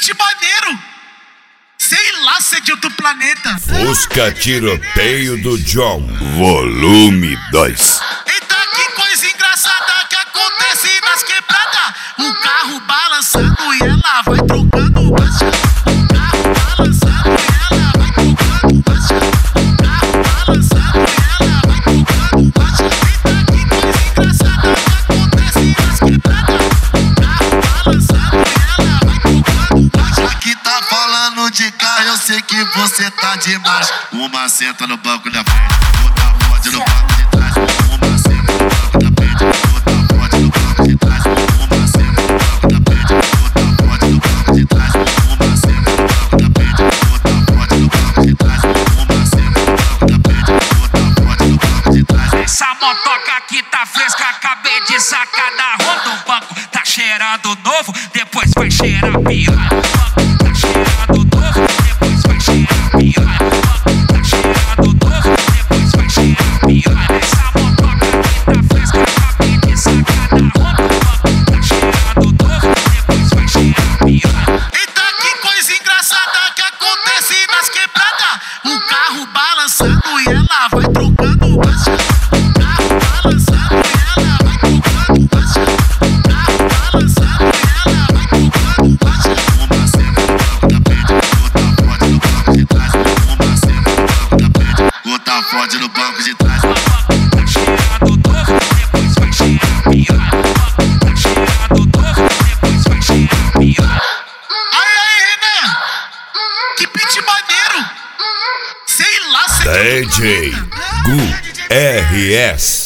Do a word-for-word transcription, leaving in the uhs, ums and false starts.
beat maneiro. Sei lá se é de outro planeta. Fusca Tiroteio do John, volume dois. Eita, que coisa engraçada que acontece nas quebradas. O carro balançando e ela vai trocando marcha. O carro balançando e ela vai trocando marcha. O carro balançando e ela vai trocando marcha. Eita, que coisa engraçada que acontece nas quebradas. O carro balançando e ela vai trocando marcha. Aqui tá falando de carro, eu sei que você tá demais. Uma senta no banco da frente, outra pode no banco de trás. Uma senta no banco da frente, outra pode no banco de trás. Uma senta no banco da frente, outra pode no banco de trás. Uma senta no banco da frente, outra pode no banco de trás. Uma senta no banco da frente, outra pode no banco de trás. Essa motoca aqui tá fresca, acabei de sacar da roda. O banco tá cheirando novo, depois vai cheirar piranha. Tá cheirando novo, depois vai cheirar piranha. Tá cheirando novo, depois vai cheirar piranha. Essa motoca aqui tá fresca, acabei de sacar da roda. O banco tá cheirando novo, depois vai cheirar piranha. Eita, que coisa engraçada que acontece nas quebradas. O carro balançando e ela vai trocando marcha. O carro balançando e ela vai trocando marcha. O carro balançando e ela vai trocando marcha. Uma senta no banco da frente, outra pode no banco de trás. Uma senta no banco da frente, outra pode no banco de trás. Tá cheirando novo, depois vai cheirar piranha. Tá cheirando novo, depois vai cheirar piranha. Aí, aí, Renan, que beat maneiro. Sei lá se é de D outro J planeta. Gu R S